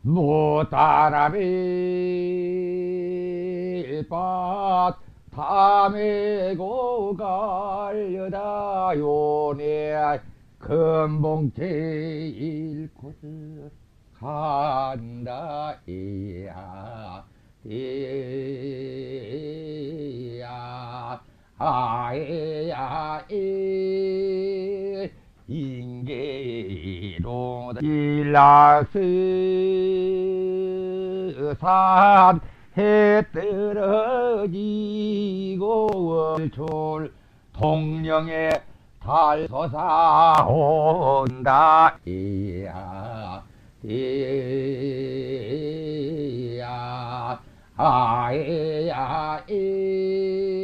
무따라밀밭 탐해고 갈려다 요네 금봉제일 곳을 간다 이야 이야 아이야 이 인계로 일락스산 해 떨어지고 월출 동령에 달 솟아온다 이야 이야 아이야 이